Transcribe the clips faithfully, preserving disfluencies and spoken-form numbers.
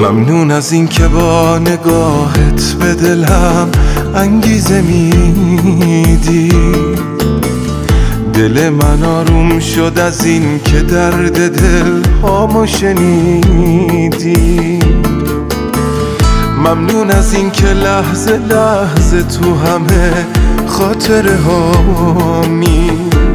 ممنون از این که با نگاهت به دلم انگیزه میدی. دل من آروم شد از این که درد دل هامو شنیدی. ممنون از این که لحظه لحظه تو همه خاطره هامی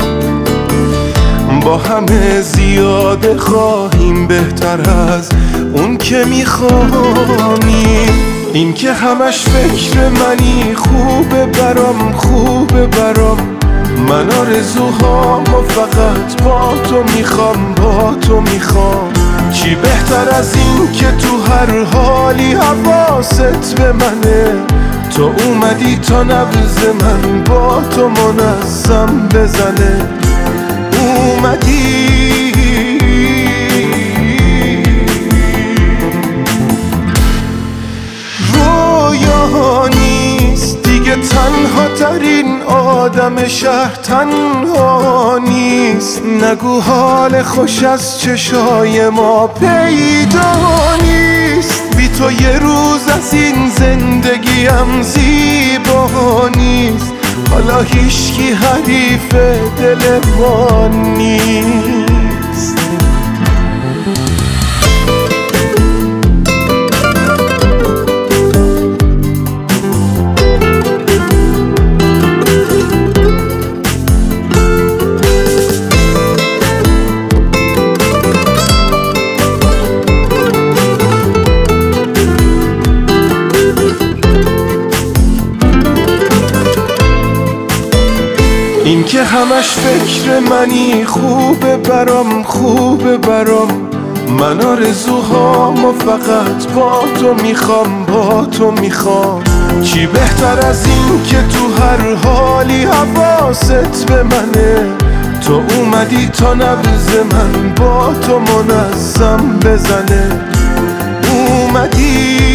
با همه زیاده خواهیم بهتر از اون که میخوامی. این که همش فکر منی خوبه برام خوبه برام، من آرزوهامو فقط با تو میخوام با تو میخوام. چی بهتر از این که تو هر حالی حواست به منه، تو اومدی تا نبض من با تو منظم بزنه. اومدی رویا نیست دیگه، تنها ترین آدم شهر تنها نیست. نگو حال خوش از چشای ما پیدا نیست. بی تو یه روز از این زندگیم زیبا نیست. حالا هیچکی حریف دل ما نیست. این که همش فکر منی خوبه برام خوبه برام، من آرزوهامو فقط با تو میخوام با تو میخوام. چی بهتر از این که تو هر حالی حواست به منه، تو اومدی تا نبض من با تو منظم بزنه. اومدی